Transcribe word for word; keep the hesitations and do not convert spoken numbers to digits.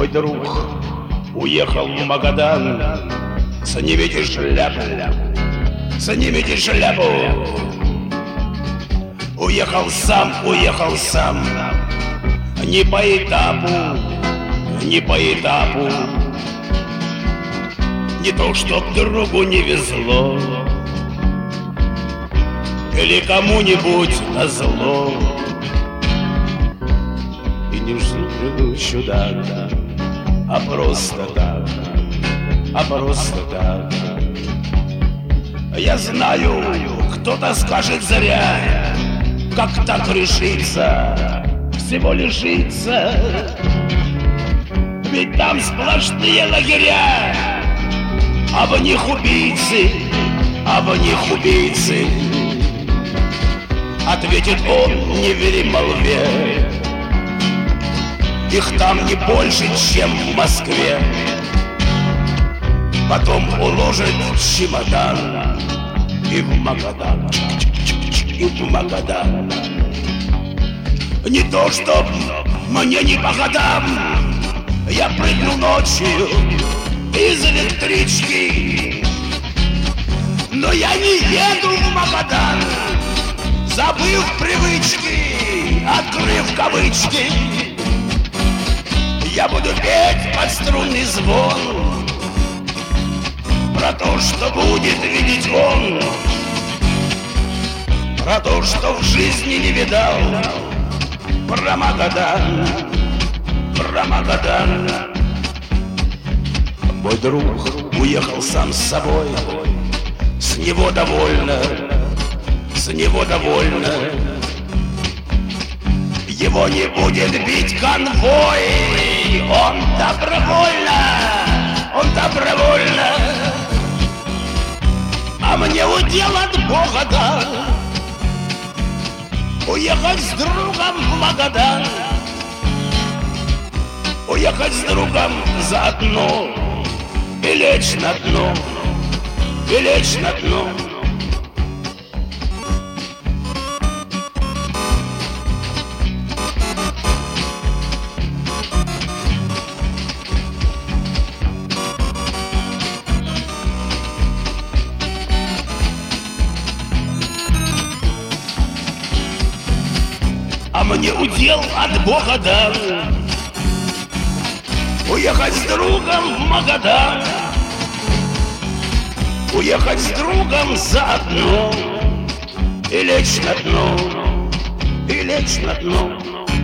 Мой друг уехал в Магадан. Снимите шляпу, снимите шляпу. Уехал сам, уехал сам. Не по этапу, не по этапу. Не то, чтоб другу не везло, или кому-нибудь назло. И не жду чуда, а просто так, а просто так. Я знаю, кто-то скажет зря, как так решиться, всего лишиться. Ведь там сплошные лагеря, а в них убийцы, а в них убийцы. Ответит он, не вери молве, их там не больше, чем в Москве. Потом уложит в чемодан и в Магадан, и в Магадан. Не то, чтоб мне не по годам, я прыгну ночью из электрички, но я не еду в Магадан, забыв привычки, открыв кавычки. Я буду петь под струнный звон про то, что будет видеть он, про то, что в жизни не видал, про Магадан, про Магадан. Мой друг уехал сам с собой, с него довольно, с него довольно. Его не будет бить конвой, он добровольно, он добровольно. А мне удел от Бога дан уехать с другом в Магадан, уехать с другом заодно и лечь на дно, и лечь на дно. А мне удел от Бога дан уехать с другом в Магадан, уехать с другом заодно и лечь на дно, и лечь на дно.